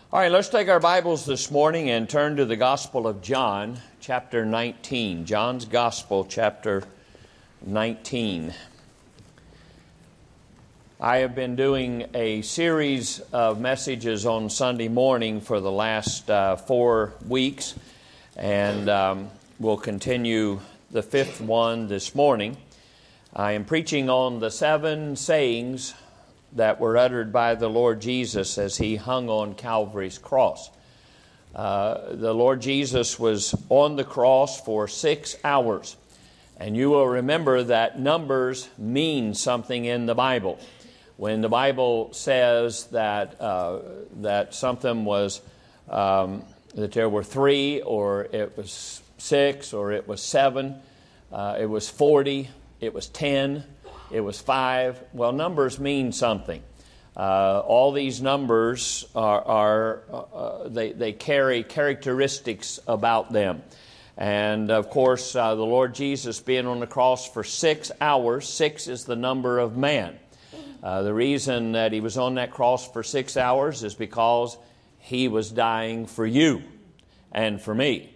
All right, let's take our Bibles this morning and turn to the Gospel of John, chapter 19. John's Gospel, chapter 19. I have been doing a series of messages on Sunday morning for the last 4 weeks, and we'll continue the fifth one this morning. I am preaching on the 7 sayings that were uttered by the Lord Jesus as He hung on Calvary's cross. The Lord Jesus was on the cross for 6 hours. And you will remember that numbers mean something in the Bible. When the Bible says that that something was, that there were 3, or it was 6, or it was 7, it was 40, it was 10, it was 5. Well, numbers mean something. All these numbers they carry characteristics about them. And of course, the Lord Jesus being on the cross for 6 hours, 6 is the number of man. The reason that He was on that cross for 6 hours is because He was dying for you and for me.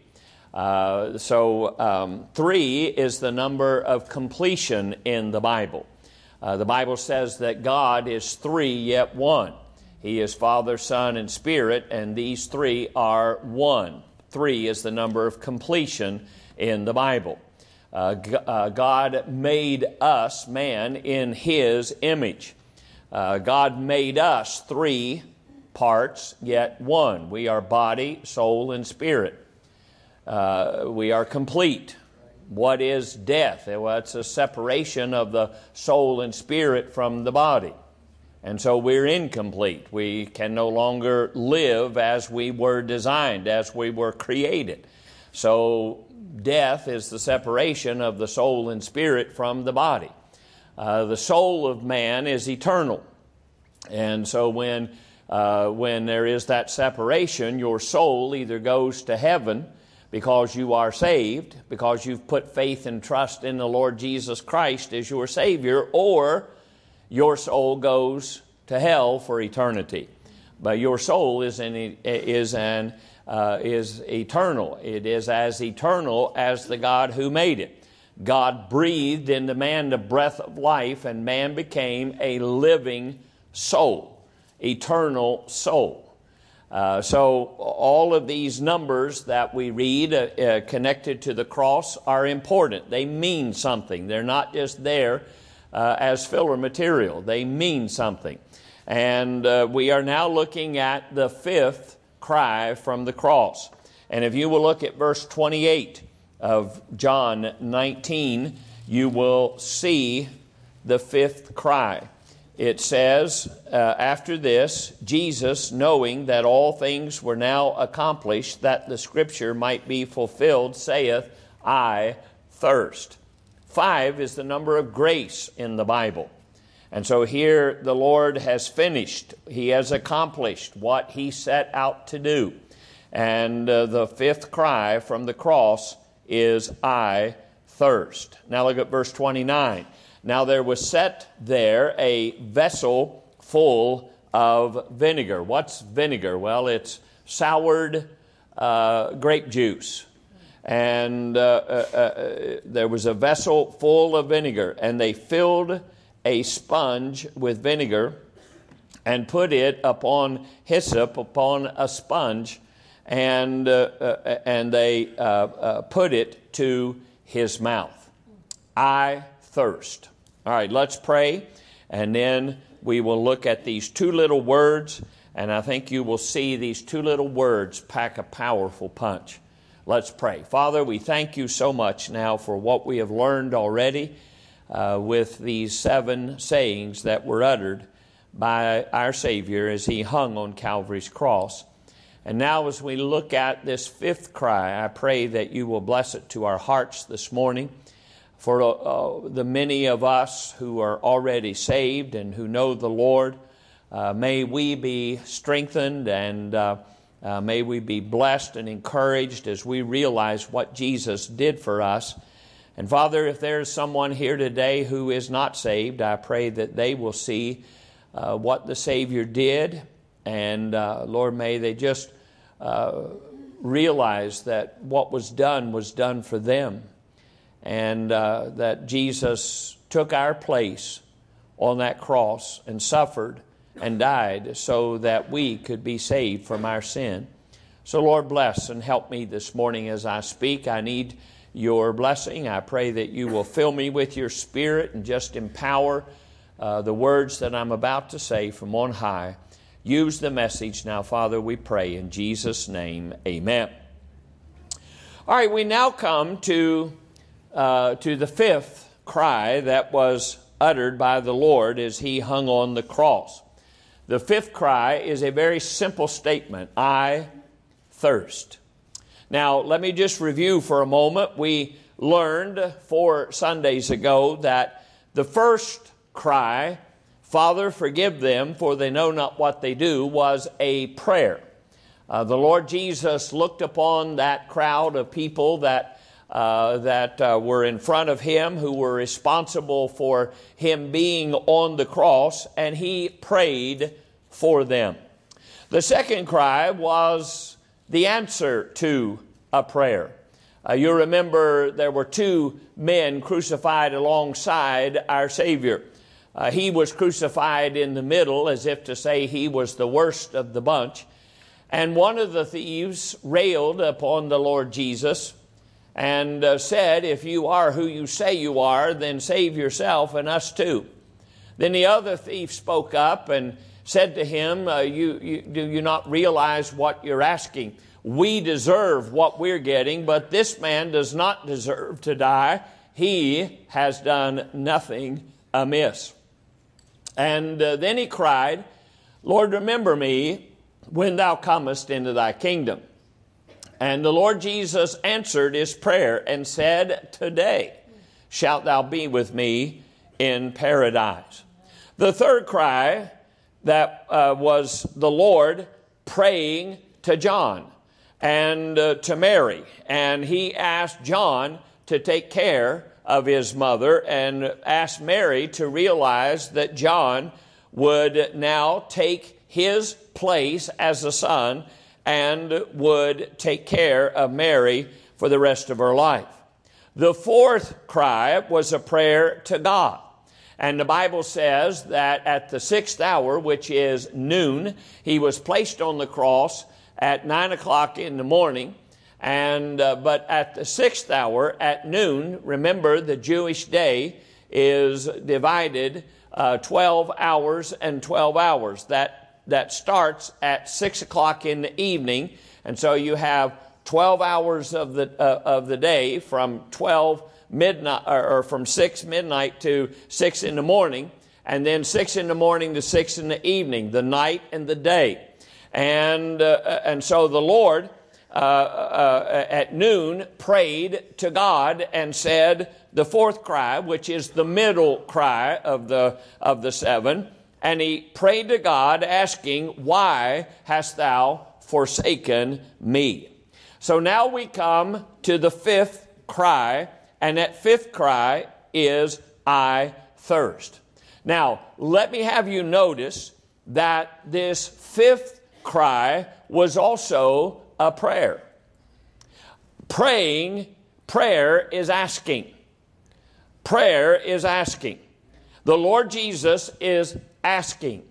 So 3 is the number of completion in the Bible. The Bible says that God is 3 yet one. He is Father, Son, and Spirit, and these 3 are one. 3 is the number of completion in the Bible. God made us, man, in His image. God made us 3 parts yet one. We are body, soul, and spirit. We are complete. What is death? Well, it's a separation of the soul and spirit from the body. And so we're incomplete. We can no longer live as we were designed, as we were created. So death is the separation of the soul and spirit from the body. The soul of man is eternal. And so when there is that separation, your soul either goes to heaven because you are saved, because you've put faith and trust in the Lord Jesus Christ as your Savior, or your soul goes to hell for eternity. But your soul is eternal. It is as eternal as the God who made it. God breathed into man the breath of life, and man became a living soul, eternal soul. So all of these numbers that we read connected to the cross are important. They mean something. They're not just there as filler material. They mean something. And we are now looking at the 5th cry from the cross. And if you will look at verse 28 of John 19, you will see the 5th cry. It says, after this, Jesus, knowing that all things were now accomplished, that the Scripture might be fulfilled, saith, I thirst. 5 is the number of grace in the Bible. And so here the Lord has finished. He has accomplished what He set out to do. And the 5th cry from the cross is, I thirst. Now look at verse 29. Now there was set there a vessel full of vinegar. What's vinegar? Well, it's soured grape juice. And there was a vessel full of vinegar, and they filled a sponge with vinegar and put it upon hyssop, upon a sponge, and they put it to His mouth. I thirst. All right, let's pray, and then we will look at these 2 little words, and I think you will see these 2 little words pack a powerful punch. Let's pray. Father, we thank You so much now for what we have learned already with these 7 sayings that were uttered by our Savior as He hung on Calvary's cross. And now as we look at this 5th cry, I pray that You will bless it to our hearts this morning. For the many of us who are already saved and who know the Lord, may we be strengthened and may we be blessed and encouraged as we realize what Jesus did for us. And Father, if there is someone here today who is not saved, I pray that they will see what the Savior did And Lord, may they just realize that what was done for them, and that Jesus took our place on that cross and suffered and died so that we could be saved from our sin. So Lord, bless and help me this morning as I speak. I need your blessing. I pray that you will fill me with your Spirit and just empower the words that I'm about to say from on high. Use the message now, Father, we pray in Jesus' name, amen. All right, we now come to the fifth cry that was uttered by the Lord as he hung on the cross. The fifth cry is a very simple statement: I thirst. Now, let me just review for a moment. We learned 4 Sundays ago that the first cry, Father, forgive them, for they know not what they do, was a prayer. The Lord Jesus looked upon that crowd of people that were in front of him, who were responsible for him being on the cross, and he prayed for them. The second cry was the answer to a prayer. You remember there were 2 men crucified alongside our Savior. He was crucified in the middle, as if to say he was the worst of the bunch. And one of the thieves railed upon the Lord Jesus and said, if you are who you say you are, then save yourself and us too. Then the other thief spoke up and said to him, do you not realize what you're asking? We deserve what we're getting, but this man does not deserve to die. He has done nothing amiss. And then he cried, Lord, remember me when thou comest into thy kingdom. And the Lord Jesus answered his prayer and said, today shalt thou be with me in paradise. The third cry that was the Lord praying to John and to Mary. And he asked John to take care of his mother and asked Mary to realize that John would now take his place as a son and would take care of Mary for the rest of her life. The fourth cry was a prayer to God. And the Bible says that at the 6th hour, which is noon, he was placed on the cross at 9 o'clock in the morning. And but at the 6th hour at noon, remember the Jewish day is divided 12 hours and 12 hours. That starts at 6 o'clock in the evening, and so you have 12 hours of the day from 12 midnight or from 6 midnight to 6 in the morning, and then 6 in the morning to 6 in the evening, the night and the day, and so the Lord at noon prayed to God and said the fourth cry, which is the middle cry of the 7. And he prayed to God asking, why hast thou forsaken me? So now we come to the fifth cry, and that fifth cry is, I thirst. Now, let me have you notice that this fifth cry was also a prayer. Prayer is asking. Prayer is asking. The Lord Jesus is asking.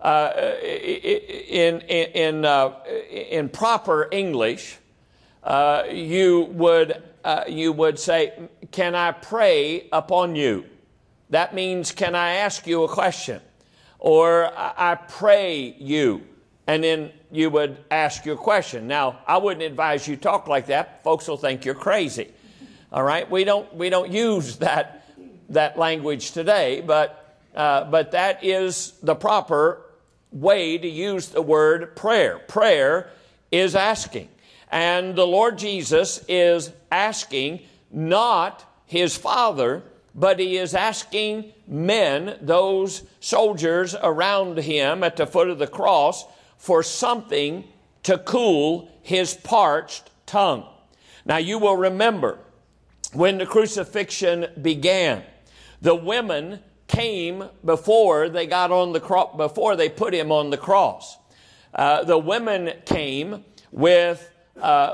In proper English, you would say, "Can I pray upon you?" That means, "Can I ask you a question?" Or "I pray you," and then you would ask your question. Now, I wouldn't advise you talk like that. Folks will think you're crazy. All right, we don't use that language today, but that is the proper way to use the word prayer. Prayer is asking. And the Lord Jesus is asking not his Father, but he is asking men, those soldiers around him at the foot of the cross, for something to cool his parched tongue. Now you will remember when the crucifixion began, the women came before they got on the cross, before they put him on the cross. The women came with a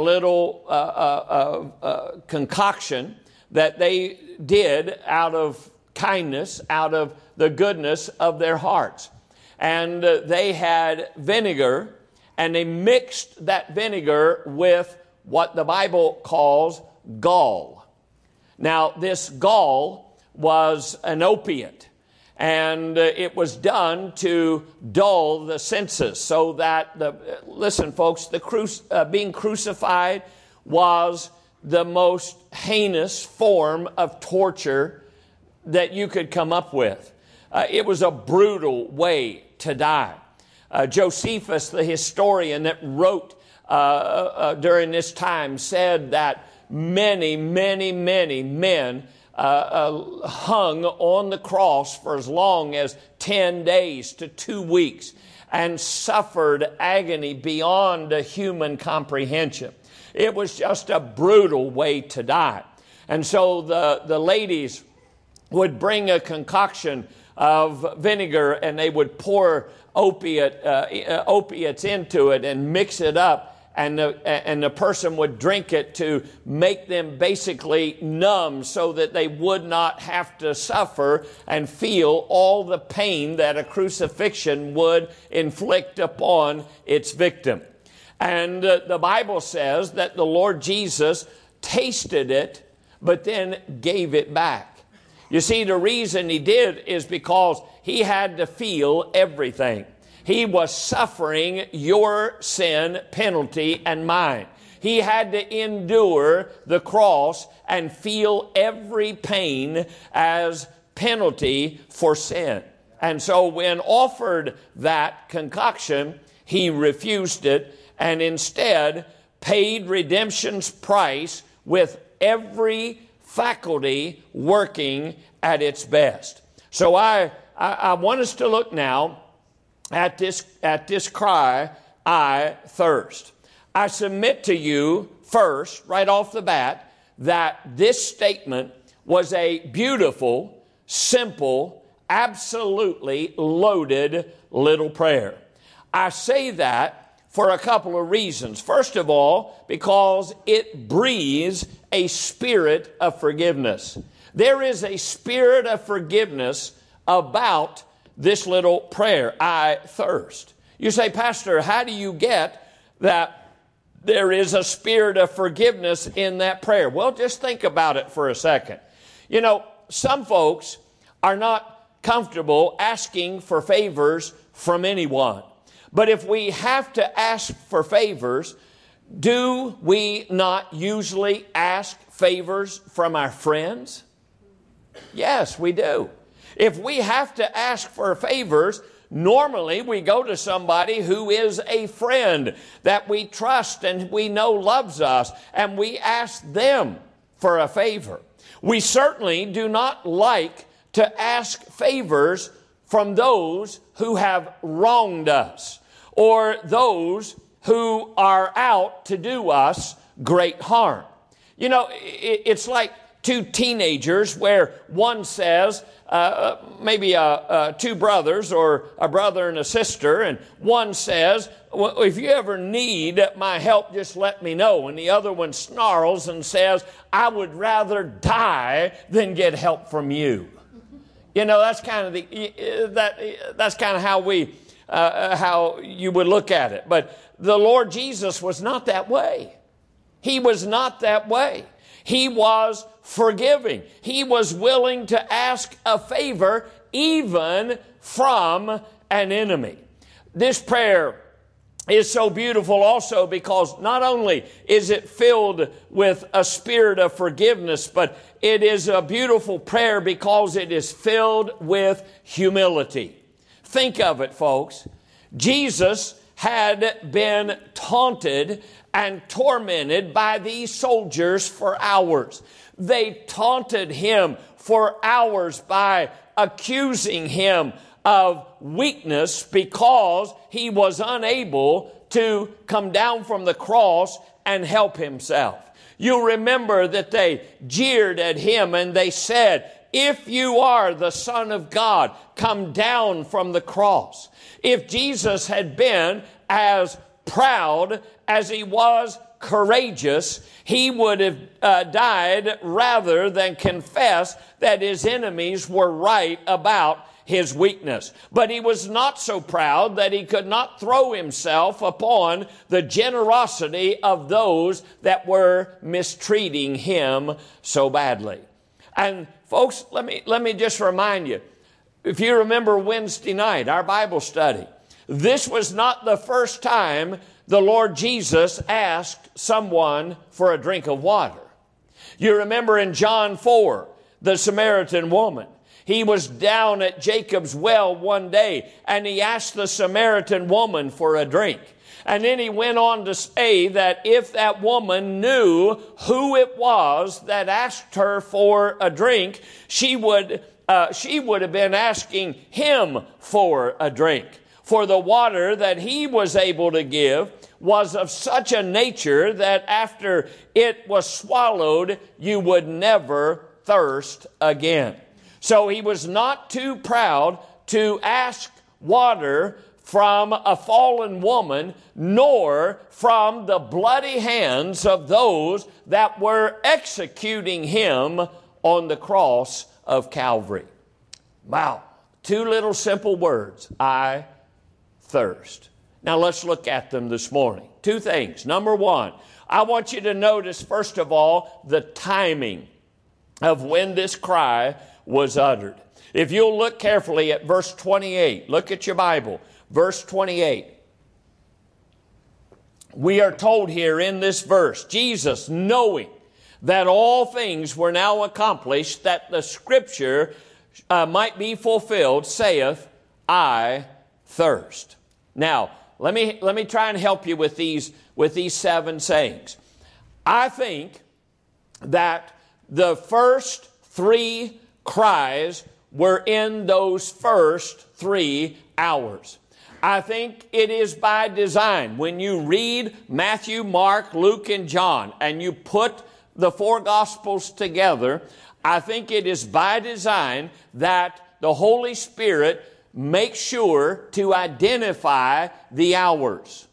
little concoction that they did out of kindness, out of the goodness of their hearts. And they had vinegar, and they mixed that vinegar with what the Bible calls gall. Now, this gall was an opiate, and it was done to dull the senses so that, listen folks, being crucified was the most heinous form of torture that you could come up with. It was a brutal way to die. Josephus, the historian that wrote during this time, said that many men hung on the cross for as long as 10 days to 2 weeks and suffered agony beyond human comprehension. It was just a brutal way to die. And so the ladies would bring a concoction of vinegar, and they would pour opiates into it and mix it up, and the person would drink it to make them basically numb so that they would not have to suffer and feel all the pain that a crucifixion would inflict upon its victim. And the Bible says that the Lord Jesus tasted it, but then gave it back. You see, the reason he did is because he had to feel everything. He was suffering your sin penalty and mine. He had to endure the cross and feel every pain as penalty for sin. And so when offered that concoction, he refused it and instead paid redemption's price with every faculty working at its best. So I want us to look now at this cry, I thirst. I submit to you first, right off the bat, that this statement was a beautiful, simple, absolutely loaded little prayer. I say that for a couple of reasons. First of all, because it breathes a spirit of forgiveness. There is a spirit of forgiveness about this little prayer, I thirst. You say, Pastor, how do you get that there is a spirit of forgiveness in that prayer? Well, just think about it for a second. You know, some folks are not comfortable asking for favors from anyone. But if we have to ask for favors, do we not usually ask favors from our friends? Yes, we do. If we have to ask for favors, normally we go to somebody who is a friend that we trust and we know loves us, and we ask them for a favor. We certainly do not like to ask favors from those who have wronged us or those who are out to do us great harm. You know, it's like two teenagers where one says, maybe two brothers or a brother and a sister, and one says, well, if you ever need my help, just let me know. And the other one snarls and says, I would rather die than get help from you. You know, that's kind of that's kind of how you would look at it. But the Lord Jesus was not that way. He was not that way. He was forgiving. He was willing to ask a favor even from an enemy. This prayer is so beautiful also because not only is it filled with a spirit of forgiveness, but it is a beautiful prayer because it is filled with humility. Think of it, folks. Jesus had been taunted and tormented by these soldiers for hours. They taunted him for hours by accusing him of weakness because he was unable to come down from the cross and help himself. You remember that they jeered at him and they said, if you are the Son of God, come down from the cross. If Jesus had been as proud as he was courageous, he would have died rather than confess that his enemies were right about his weakness. But he was not so proud that he could not throw himself upon the generosity of those that were mistreating him so badly. And folks, let me just remind you, if you remember Wednesday night, our Bible study, this was not the first time the Lord Jesus asked someone for a drink of water. You remember in John 4, the Samaritan woman. He was down at Jacob's well one day, and he asked the Samaritan woman for a drink. And then he went on to say that if that woman knew who it was that asked her for a drink, she would have been asking him for a drink. For the water that he was able to give was of such a nature that after it was swallowed, you would never thirst again. So he was not too proud to ask water from a fallen woman, nor from the bloody hands of those that were executing him on the cross of Calvary. Wow, two little simple words, I thirst. Now let's look at them this morning. Two things. Number one, I want you to notice, first of all, the timing of when this cry was uttered. If you'll look carefully at verse 28, look at your Bible, verse 28. We are told here in this verse, Jesus, knowing that all things were now accomplished, that the scripture might be fulfilled, saith, I thirst. Now, let me try and help you with these 7 sayings. I think that the first 3 cries were in those first 3 hours. I think it is by design. When you read Matthew, Mark, Luke, and John, and you put the 4 Gospels together, I think it is by design that the Holy Spirit makes sure to identify the hours.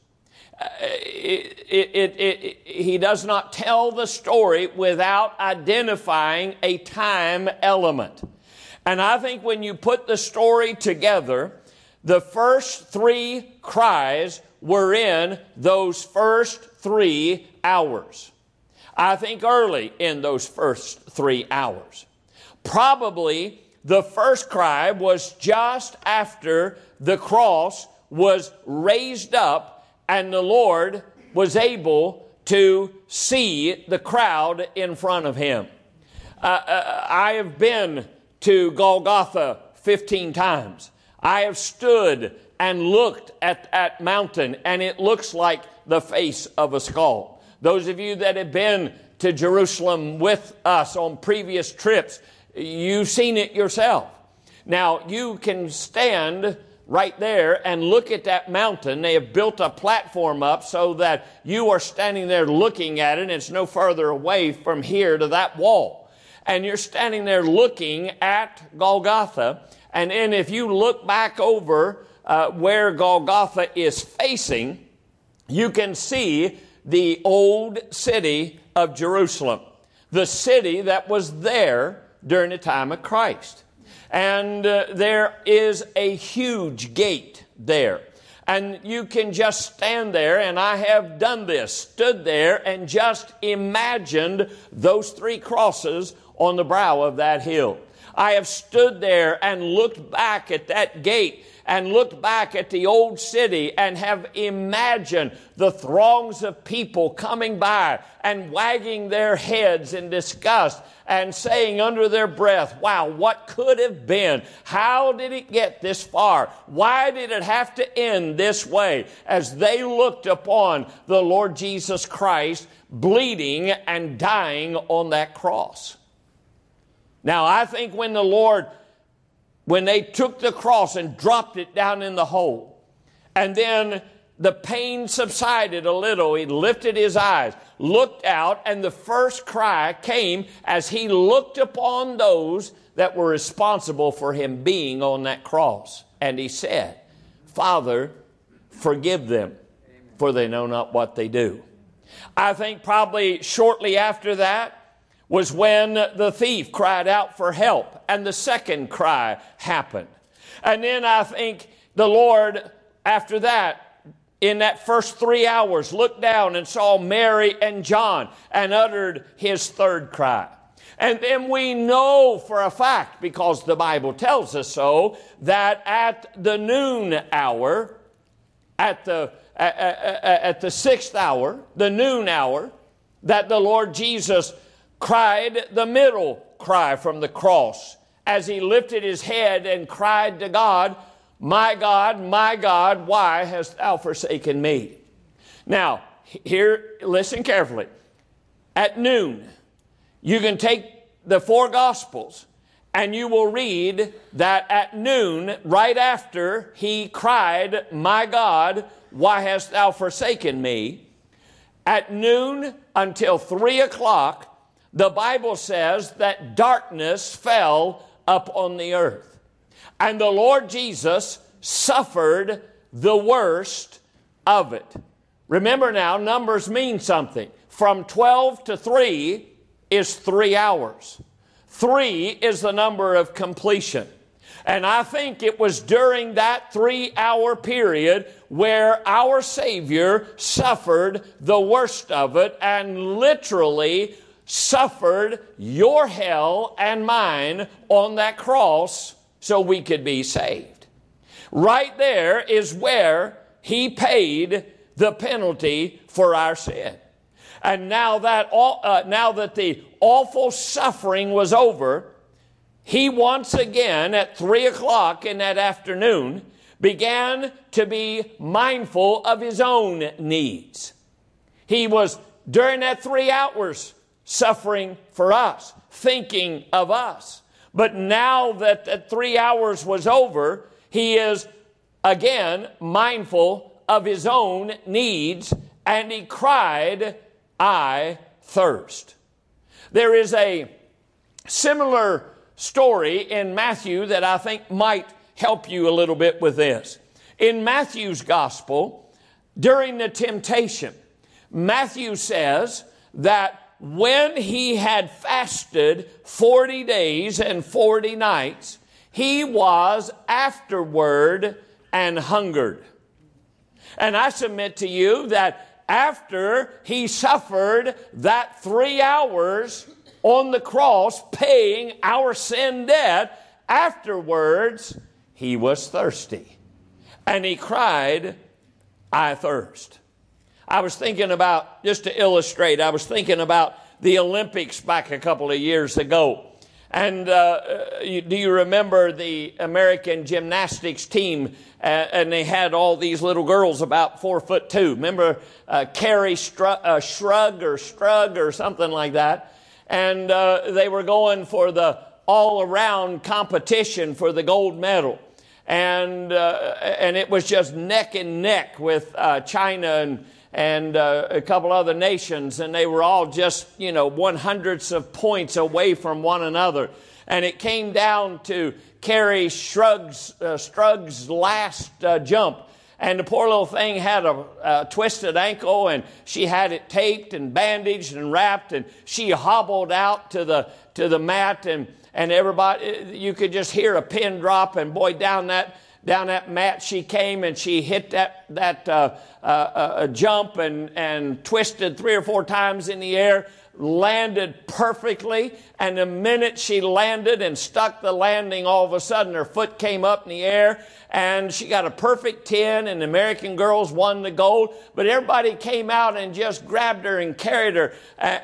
He does not tell the story without identifying a time element. And I think when you put the story together, the first 3 cries were in those first 3 hours. I think early in those first 3 hours. Probably the first cry was just after the cross was raised up and the Lord was able to see the crowd in front of him. I have been to Golgotha 15 times. I have stood and looked at that mountain, and it looks like the face of a skull. Those of you that have been to Jerusalem with us on previous trips, you've seen it yourself. Now, you can stand right there and look at that mountain. They have built a platform up so that you are standing there looking at it, and it's no further away from here to that wall. And you're standing there looking at Golgotha, and then if you look back over where Golgotha is facing, you can see the old city of Jerusalem, the city that was there during the time of Christ. And there is a huge gate there. And you can just stand there, and I have done this, stood there and just imagined those 3 crosses on the brow of that hill. I have stood there and looked back at that gate and looked back at the old city and have imagined the throngs of people coming by and wagging their heads in disgust and saying under their breath, wow, what could have been? How did it get this far? Why did it have to end this way? As they looked upon the Lord Jesus Christ bleeding and dying on that cross. Now, I think when they took the cross and dropped it down in the hole, and then the pain subsided a little, he lifted his eyes, looked out, and the first cry came as he looked upon those that were responsible for him being on that cross. And he said, Father, forgive them, for they know not what they do. I think probably shortly after that was when the thief cried out for help, and the second cry happened. And then I think the Lord, after that, in that first 3 hours, looked down and saw Mary and John and uttered his third cry. And then we know for a fact, because the Bible tells us so, that at the noon hour, at the sixth hour, the noon hour, that the Lord Jesus cried the middle cry from the cross as he lifted his head and cried to God, my God, why hast thou forsaken me? Now, here, listen carefully. At noon, you can take the four Gospels and you will read that at noon, right after he cried, my God, why hast thou forsaken me? At noon until 3 o'clock, the Bible says that darkness fell upon the earth. And the Lord Jesus suffered the worst of it. Remember now, numbers mean something. From 12 to 3 is 3 hours. 3 is the number of completion. And I think it was during that 3-hour period where our Savior suffered the worst of it and literally suffered your hell and mine on that cross so we could be saved. Right there is where he paid the penalty for our sin. And now that the awful suffering was over, he once again at 3 o'clock in that afternoon began to be mindful of his own needs. He was, during that 3 hours, suffering for us, thinking of us. But now that the 3 hours was over, he is again mindful of his own needs, and he cried, I thirst. There is a similar story in Matthew that I think might help you a little bit with this. In Matthew's gospel, during the temptation, Matthew says that when he had fasted 40 days and 40 nights, he was afterward and hungered. And I submit to you that after he suffered that 3 hours on the cross, paying our sin debt, afterwards he was thirsty. And he cried, I thirst. I was thinking about, just to illustrate, I was thinking about the Olympics back a couple of years ago. And do you remember the American gymnastics team? And they had all these little girls about 4'2". Remember Carrie Shrug or something like that? And they were going for the all-around competition for the gold medal. And it was just neck and neck with China and a couple other nations, and they were all just, 100ths of points away from one another. And it came down to Carrie Strug's last jump. And the poor little thing had a twisted ankle, and she had it taped and bandaged and wrapped, and she hobbled out to the mat, and everybody, you could just hear a pin drop, and boy, down that mat she came, and she hit that jump and twisted 3 or 4 times in the air, landed perfectly, and the minute she landed and stuck the landing, all of a sudden her foot came up in the air, and she got a perfect 10, and the American girls won the gold. But everybody came out and just grabbed her and carried her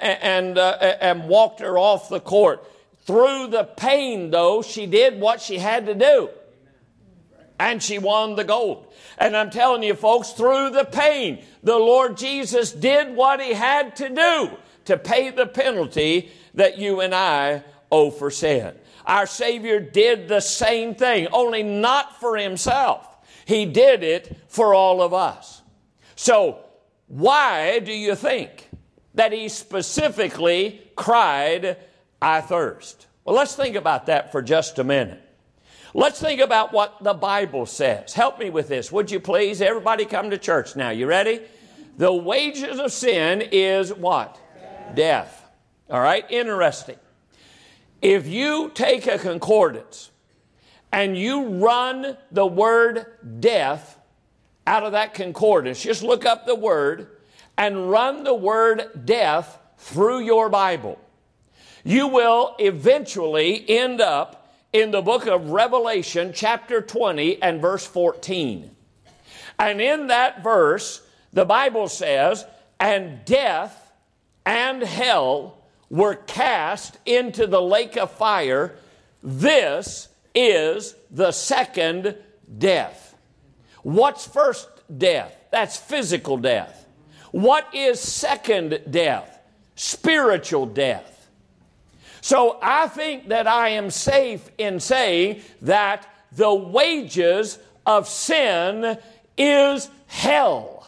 and walked her off the court. Through the pain, though, she did what she had to do. And she won the gold. And I'm telling you, folks, through the pain, the Lord Jesus did what he had to do to pay the penalty that you and I owe for sin. Our Savior did the same thing, only not for himself. He did it for all of us. So, why do you think that he specifically cried, I thirst? Well, let's think about that for just a minute. Let's think about what the Bible says. Help me with this, would you please? Everybody come to church now. You ready? The wages of sin is what? Death. All right? Interesting. If you take a concordance and you run the word death out of that concordance, just look up the word and run the word death through your Bible, you will eventually end up in the book of Revelation, chapter 20 and verse 14. And in that verse, the Bible says, and death and hell were cast into the lake of fire. This is the second death. What's first death? That's physical death. What is second death? Spiritual death. So I think that I am safe in saying that the wages of sin is hell.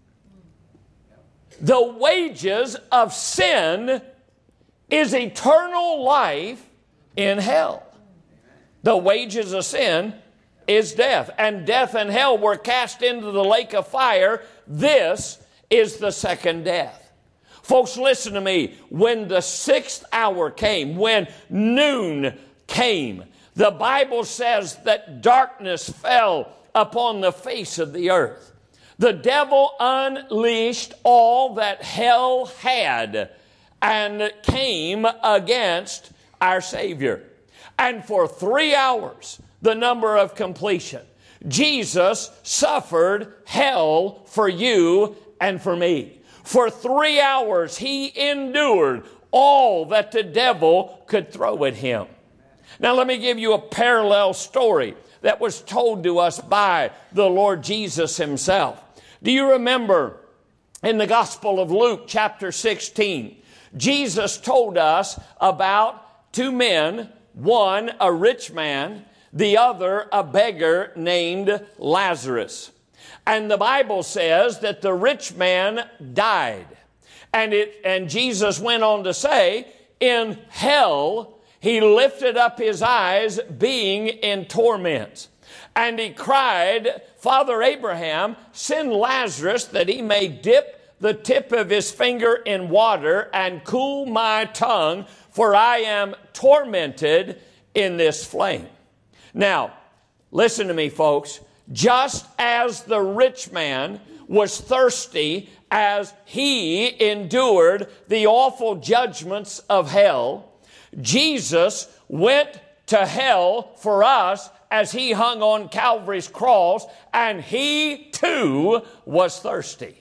The wages of sin is eternal life in hell. The wages of sin is death. And death and hell were cast into the lake of fire. This is the second death. Folks, listen to me. When the 6th hour came, when noon came, the Bible says that darkness fell upon the face of the earth. The devil unleashed all that hell had and came against our Savior. And for 3 hours, the number of completion, Jesus suffered hell for you and for me. For 3 hours, he endured all that the devil could throw at him. Now, let me give you a parallel story that was told to us by the Lord Jesus himself. Do you remember in the Gospel of Luke, chapter 16, Jesus told us about two men, one a rich man, the other a beggar named Lazarus. And the Bible says that the rich man died. And Jesus went on to say, in hell he lifted up his eyes being in torment. And he cried, Father Abraham, send Lazarus that he may dip the tip of his finger in water and cool my tongue, for I am tormented in this flame. Now, listen to me, folks. Just as the rich man was thirsty as he endured the awful judgments of hell, Jesus went to hell for us as he hung on Calvary's cross, and he too was thirsty.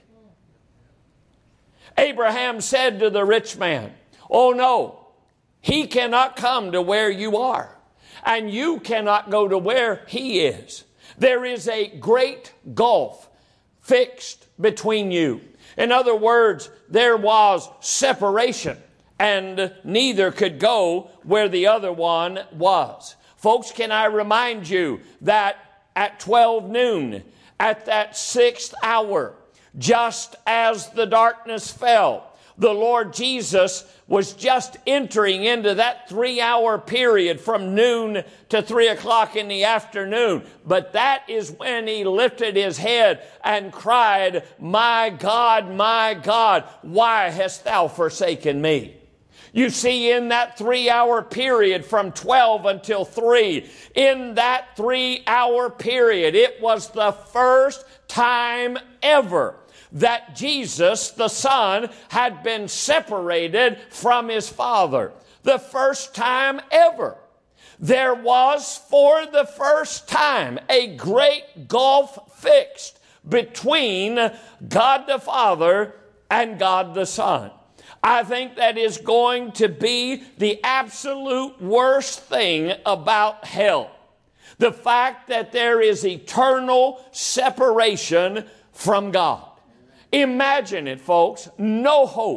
Abraham said to the rich man, oh no, he cannot come to where you are, and you cannot go to where he is. There is a great gulf fixed between you. In other words, there was separation, and neither could go where the other one was. Folks, can I remind you that at 12 noon, at that 6th hour, just as the darkness fell, the Lord Jesus was just entering into that 3-hour period from noon to 3 o'clock in the afternoon. But that is when he lifted his head and cried, my God, why hast thou forsaken me? You see, in that 3-hour period from 12 until 3, in that 3-hour period, it was the first time ever that Jesus, the Son, had been separated from his Father. The first time ever. There was, for the first time, a great gulf fixed between God the Father and God the Son. I think that is going to be the absolute worst thing about hell. The fact that there is eternal separation from God. Imagine it, folks. No hope.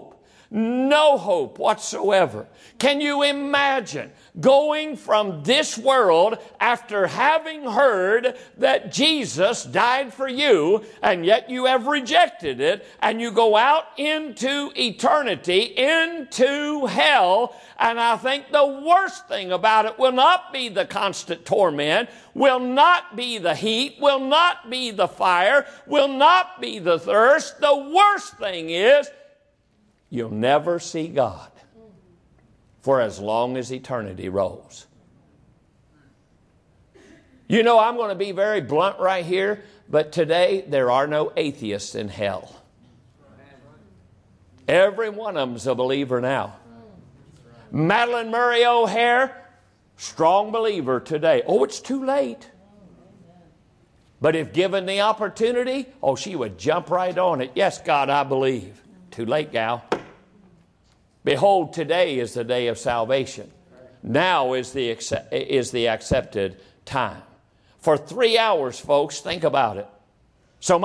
No hope whatsoever. Can you imagine going from this world after having heard that Jesus died for you, and yet you have rejected it, and you go out into eternity, into hell? And I think the worst thing about it will not be the constant torment, will not be the heat, will not be the fire, will not be the thirst. The worst thing is you'll never see God for as long as eternity rolls. You know, I'm going to be very blunt right here, but today there are no atheists in hell. Every one of them's a believer now. Madeline Murray O'Hare, strong believer today. Oh, it's too late. But if given the opportunity, oh, she would jump right on it. Yes, God, I believe. Too late, gal. Behold, today is the day of salvation. Now is the accepted time. For 3 hours, folks, think about it. So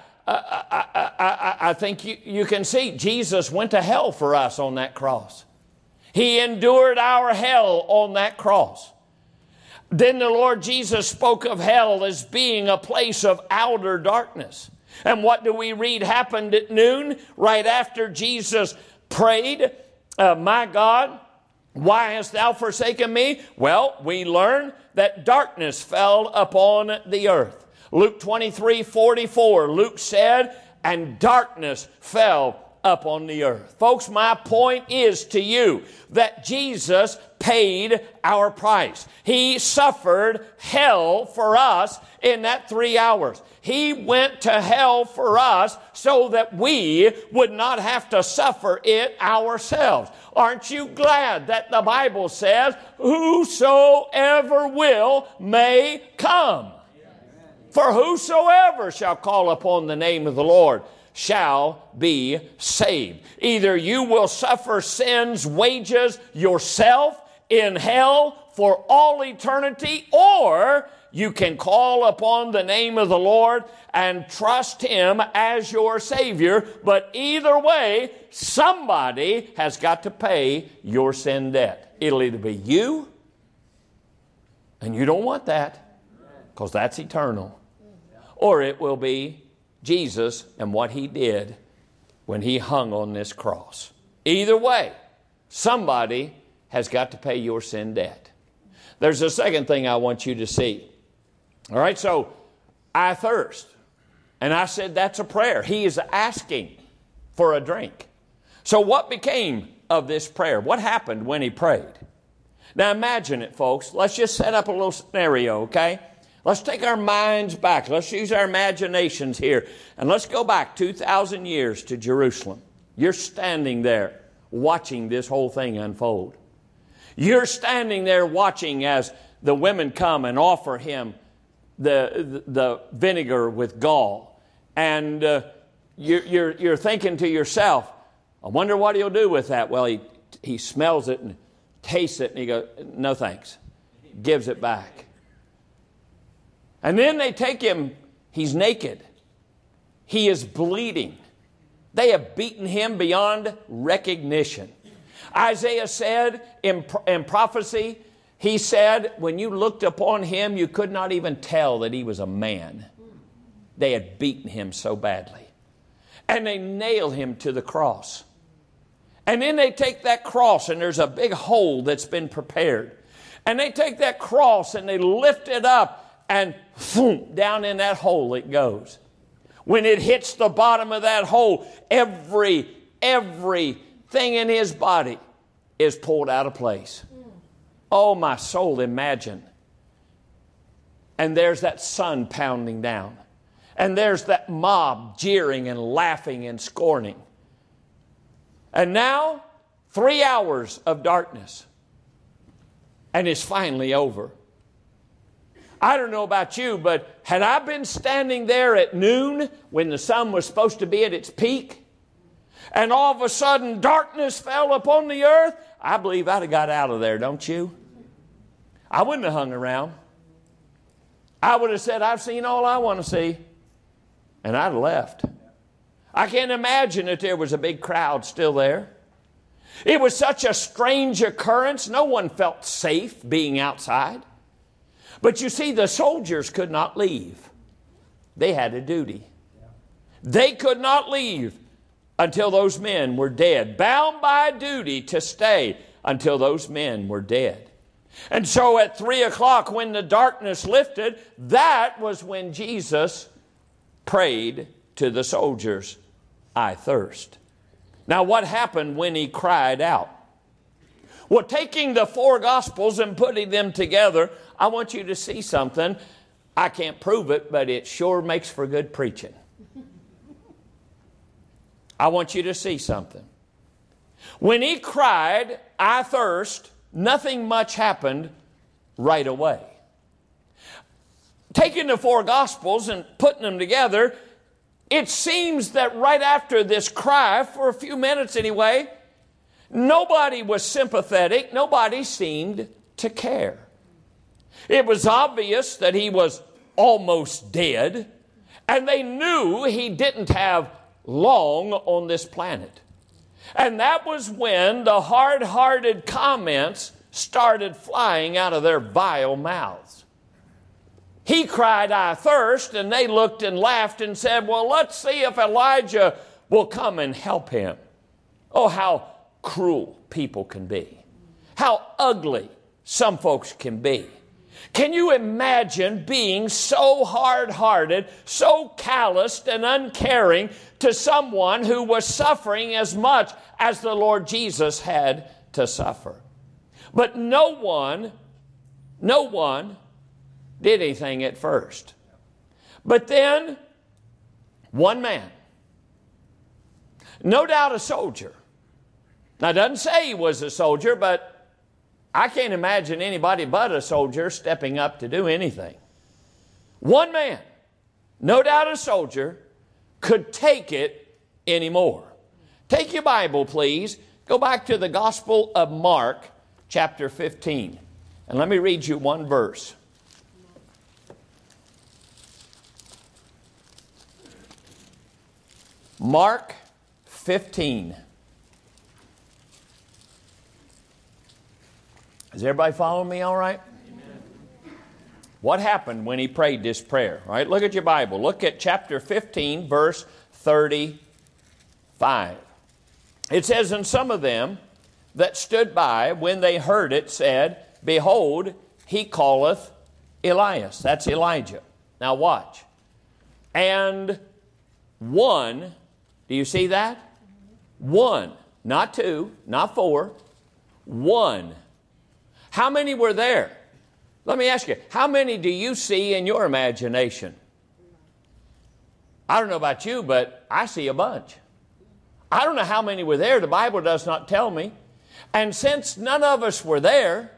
I think you can see Jesus went to hell for us on that cross. He endured our hell on that cross. Then the Lord Jesus spoke of hell as being a place of outer darkness. And what do we read happened at noon, right after Jesus prayed, my God, why hast thou forsaken me? Well, we learn that darkness fell upon the earth. Luke 23:44, Luke said, and darkness fell upon the earth. Folks, my point is to you that Jesus paid our price. He suffered hell for us in that 3 hours. He went to hell for us so that we would not have to suffer it ourselves. Aren't you glad that the Bible says, whosoever will may come? For whosoever shall call upon the name of the Lord shall be saved. Either you will suffer sin's wages yourself in hell for all eternity, or you can call upon the name of the Lord and trust Him as your Savior. But either way, somebody has got to pay your sin debt. It'll either be you, and you don't want that, because that's eternal, or it will be Jesus and what He did when He hung on this cross. Either way, somebody has got to pay your sin debt. There's a second thing I want you to see. All right, so I thirst. And I said that's a prayer. He is asking for a drink. So what became of this prayer? What happened when he prayed? Now imagine it, folks. Let's just set up a little scenario, okay? Let's take our minds back. Let's use our imaginations here. And let's go back 2,000 years to Jerusalem. You're standing there watching this whole thing unfold. You're standing there watching as the women come and offer him the vinegar with gall. And you're thinking to yourself, I wonder what he'll do with that. Well, he smells it and tastes it and he goes, no thanks. Gives it back. And then they take him, he's naked. He is bleeding. They have beaten him beyond recognition. Isaiah said in prophecy, he said, when you looked upon him, you could not even tell that he was a man. They had beaten him so badly. And they nail him to the cross. And then they take that cross, and there's a big hole that's been prepared. And they take that cross and they lift it up, and boom, down in that hole it goes. When it hits the bottom of that hole, everything in his body is pulled out of place. Oh, my soul, imagine. And there's that sun pounding down. And there's that mob jeering and laughing and scorning. And now, 3 hours of darkness. And it's finally over. I don't know about you, but had I been standing there at noon when the sun was supposed to be at its peak, and all of a sudden darkness fell upon the earth, I believe I'd have got out of there, don't you? I wouldn't have hung around. I would have said, I've seen all I want to see. And I'd have left. I can't imagine that there was a big crowd still there. It was such a strange occurrence. No one felt safe being outside. But you see, the soldiers could not leave. They had a duty. They could not leave until those men were dead, bound by duty to stay until those men were dead. And so at 3 o'clock, when the darkness lifted, that was when Jesus prayed to the soldiers, "I thirst." Now, what happened when he cried out? Well, taking the 4 Gospels and putting them together, I want you to see something. I can't prove it, but it sure makes for good preaching. I want you to see something. When he cried, "I thirst," nothing much happened right away. Taking the 4 Gospels and putting them together, it seems that right after this cry, for a few minutes anyway, nobody was sympathetic. Nobody seemed to care. It was obvious that he was almost dead, and they knew he didn't have long on this planet. And that was when the hard-hearted comments started flying out of their vile mouths. He cried, "I thirst," and they looked and laughed and said, "Well, let's see if Elijah will come and help him." Oh, how cruel people can be. How ugly some folks can be. Can you imagine being so hard-hearted, so calloused and uncaring to someone who was suffering as much as the Lord Jesus had to suffer? But no one did anything at first. But then, one man, no doubt a soldier. Now, it doesn't say he was a soldier, but I can't imagine anybody but a soldier stepping up to do anything. One man, no doubt a soldier, could take it anymore. Take your Bible, please. Go back to the Gospel of Mark, chapter 15. And let me read you one verse. Mark 15. Is everybody following me all right? Amen. What happened when he prayed this prayer? All right, look at your Bible. Look at chapter 15, verse 35. It says, "And some of them that stood by, when they heard it, said, Behold, he calleth Elias." That's Elijah. Now watch. "And one," do you see that? One, not 2, not 4, one. How many were there? Let me ask you, how many do you see in your imagination? I don't know about you, but I see a bunch. I don't know how many were there. The Bible does not tell me. And since none of us were there,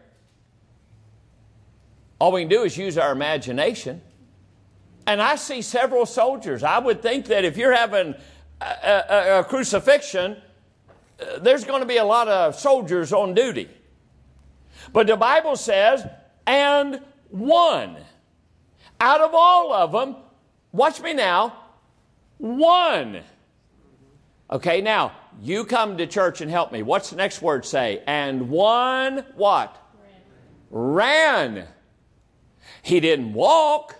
all we can do is use our imagination. And I see several soldiers. I would think that if you're having a crucifixion, there's going to be a lot of soldiers on duty. But the Bible says, "And one." Out of all of them, watch me now, one. Okay, now, you come to church and help me. What's the next word say? And one, what? Ran. He didn't walk.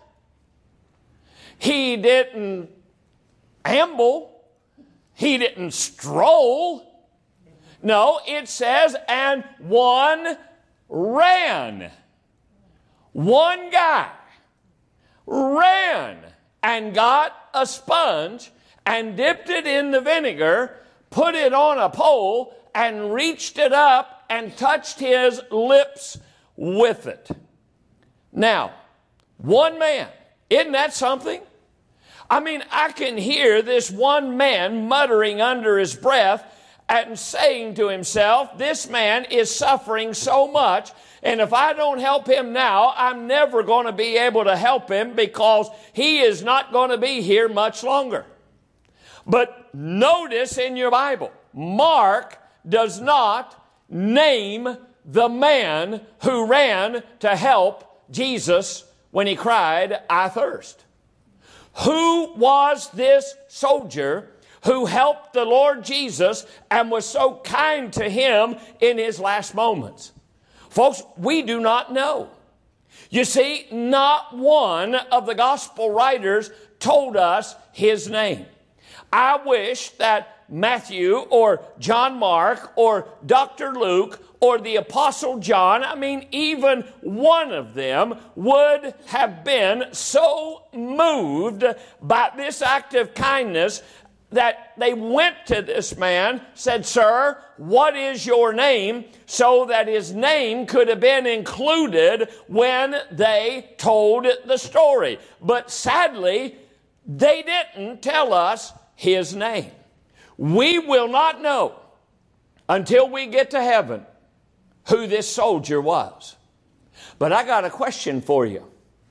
He didn't amble. He didn't stroll. No, it says, and one ran. One guy ran and got a sponge and dipped it in the vinegar, put it on a pole, and reached it up and touched his lips with it. Now, one man, isn't that something? I mean, I can hear this one man muttering under his breath and saying to himself, "This man is suffering so much, and if I don't help him now, I'm never going to be able to help him because he is not going to be here much longer." But notice in your Bible, Mark does not name the man who ran to help Jesus when he cried, "I thirst." Who was this soldier who helped the Lord Jesus and was so kind to him in his last moments? Folks, we do not know. You see, not one of the gospel writers told us his name. I wish that Matthew or John Mark or Dr. Luke or the Apostle John, even one of them would have been so moved by this act of kindness that they went to this man, said, "Sir, what is your name?" so that his name could have been included when they told the story. But sadly, they didn't tell us his name. We will not know until we get to heaven who this soldier was. But I got a question for you.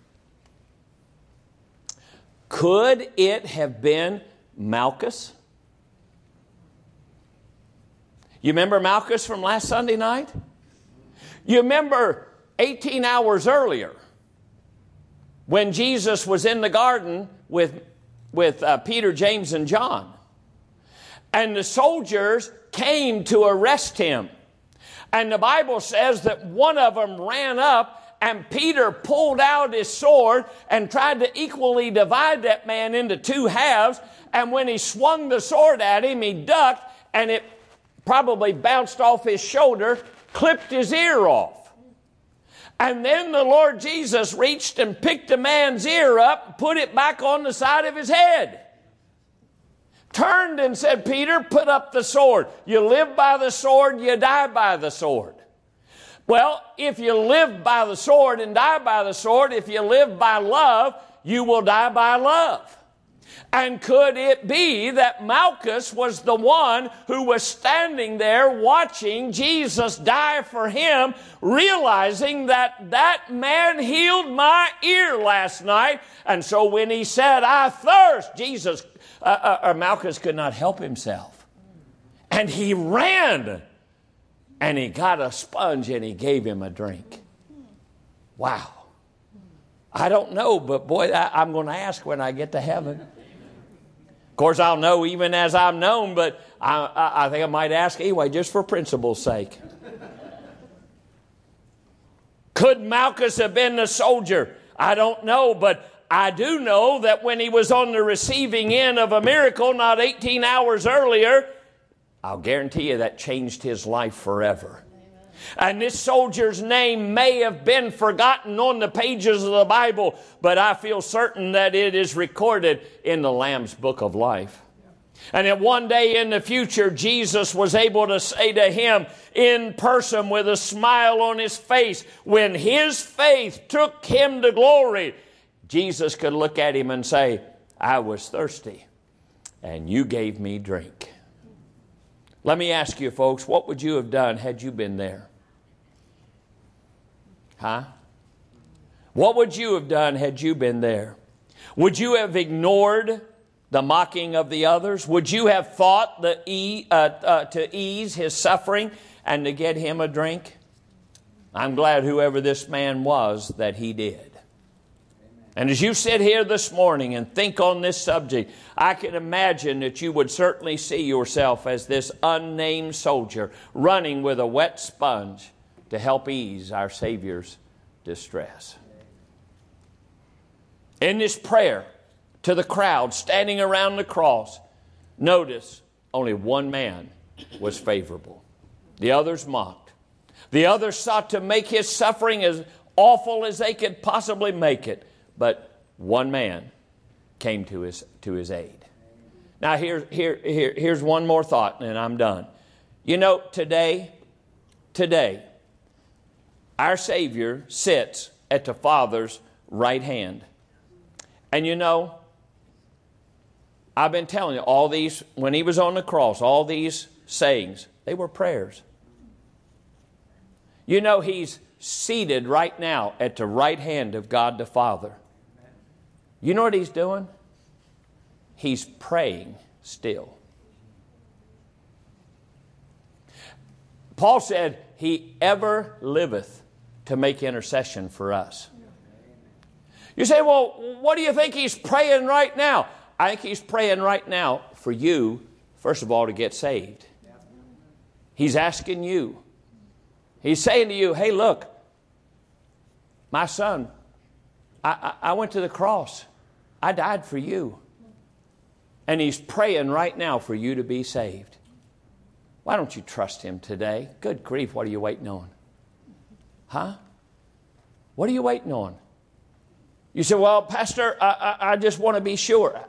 Could it have been Malchus? You remember Malchus from last Sunday night? You remember 18 hours earlier when Jesus was in the garden with Peter, James, and John. And the soldiers came to arrest him. And the Bible says that one of them ran up and Peter pulled out his sword and tried to equally divide that man into two halves. And when he swung the sword at him, he ducked and it probably bounced off his shoulder, clipped his ear off. And then the Lord Jesus reached and picked the man's ear up and put it back on the side of his head. Turned and said, "Peter, put up the sword. You live by the sword, you die by the sword." Well, if you live by the sword and die by the sword, if you live by love, you will die by love. And could it be that Malchus was the one who was standing there watching Jesus die for him, realizing that that man healed my ear last night, and so when he said, "I thirst," Malchus could not help himself. And he ran, and he got a sponge and he gave him a drink. Wow. I don't know, but boy, I'm going to ask when I get to heaven. Of course, I'll know even as I'm known, but I think I might ask anyway, just for principle's sake. Could Malchus have been the soldier? I don't know, but I do know that when he was on the receiving end of a miracle not 18 hours earlier, I'll guarantee you that changed his life forever. And this soldier's name may have been forgotten on the pages of the Bible, but I feel certain that it is recorded in the Lamb's Book of Life. And that one day in the future, Jesus was able to say to him in person with a smile on his face, when his faith took him to glory, Jesus could look at him and say, "I was thirsty, and you gave me drink." Let me ask you, folks, what would you have done had you been there? Huh? What would you have done had you been there? Would you have ignored the mocking of the others? Would you have fought to ease his suffering and to get him a drink? I'm glad whoever this man was that he did. And as you sit here this morning and think on this subject, I can imagine that you would certainly see yourself as this unnamed soldier running with a wet sponge to help ease our Savior's distress. In this prayer to the crowd standing around the cross, notice only one man was favorable. The others mocked. The others sought to make his suffering as awful as they could possibly make it. But one man came to his aid. Now here's one more thought, and I'm done. You know, today, our Savior sits at the Father's right hand. And you know, I've been telling you, all these, when he was on the cross, all these sayings, they were prayers. You know, he's seated right now at the right hand of God the Father. You know what he's doing? He's praying still. Paul said, he ever liveth to make intercession for us. You say, well, what do you think he's praying right now? I think he's praying right now for you First of all, to get saved. He's asking you. He's saying to you, hey, look, my son, I went to the cross. I died for you. And He's praying right now for you to be saved. Why don't you trust Him today? Good grief, what are you waiting on? Huh? What are you waiting on? You say, well, Pastor, I just want to be sure.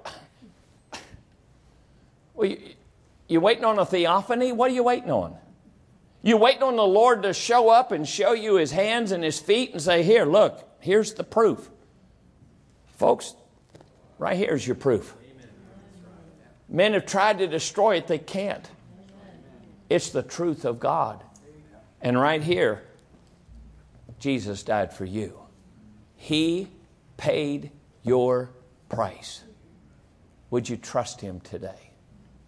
Well, you waiting on a theophany? What are you waiting on? You waiting on the Lord to show up and show you His hands and His feet and say, here, look, here's the proof. Folks, right here's your proof. Men have tried to destroy it. They can't. It's the truth of God. And right here, Jesus died for you. He paid your price. Would you trust Him today?